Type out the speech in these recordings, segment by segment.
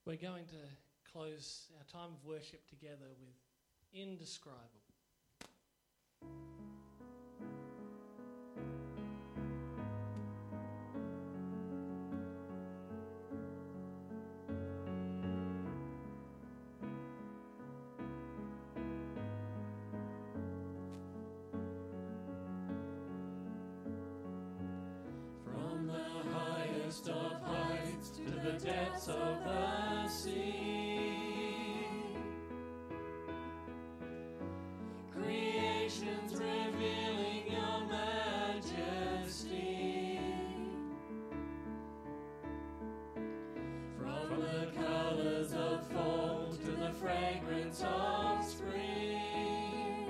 We're going to close our time of worship together with Indescribable. From the highest of heights to the depths of the sea, creation's revealing your majesty. From the colors of fall to the fragrance of spring,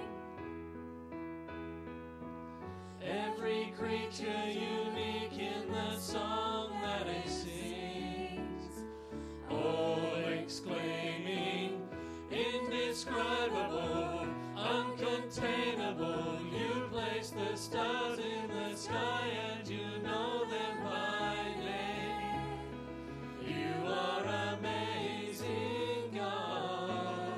every creature unique in the song that it sings, all exclaiming, indescribable, uncontainable. You place the stars in the sky and you know them by name. You are amazing, God.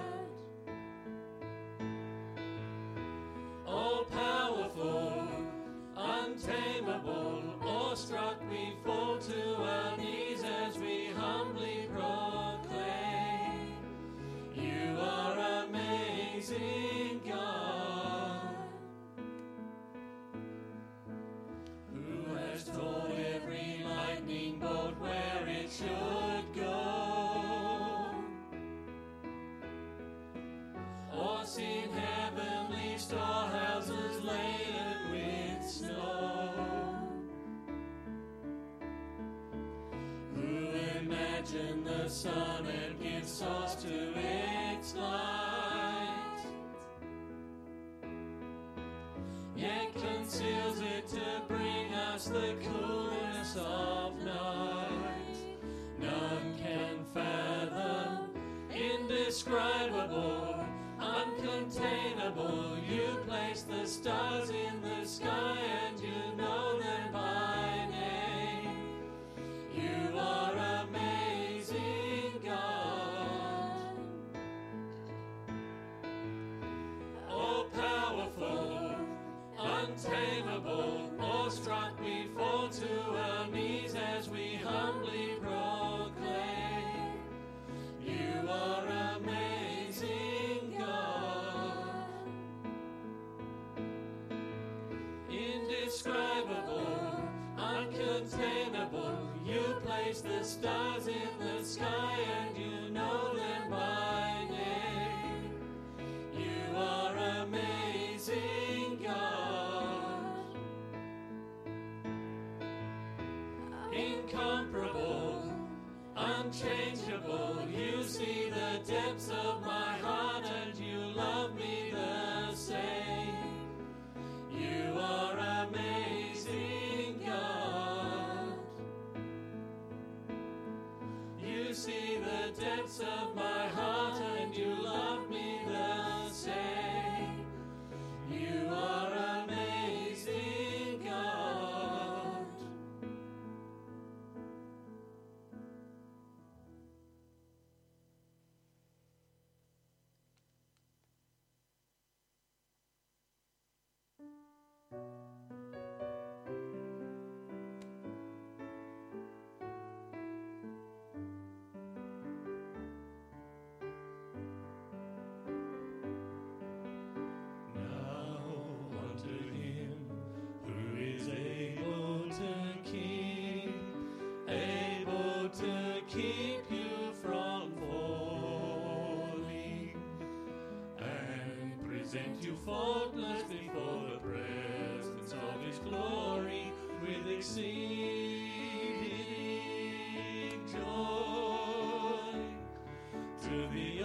All powerful, untamable, awestruck we fall to our knees as we humbly proclaim, you are amazing, God. Who has told every lightning bolt where it should go, or seen heavenly storehouses laden with snow? Who imagined the sun and gives source to its light, yet conceals it to bring us the coolness of night? None can fathom, indescribable, uncontainable. You place the stars in the sky and you know them by name. You are amazing, God. All powerful, untamable, awestruck we fall to our knees as we humbly proclaim, you are amazing, God. Indescribable, uncontainable, you place the stars in the sky and you know them by name. You are amazing, God. Incomparable, unchangeable, you see the depths of my heart and you love me the same. You are amazing, God. You see the depths of my heart and you love me the same. You are amazing, God. Now unto him who is able to keep you from falling, and present you faultless before the presence of his glory with exceeding joy. To the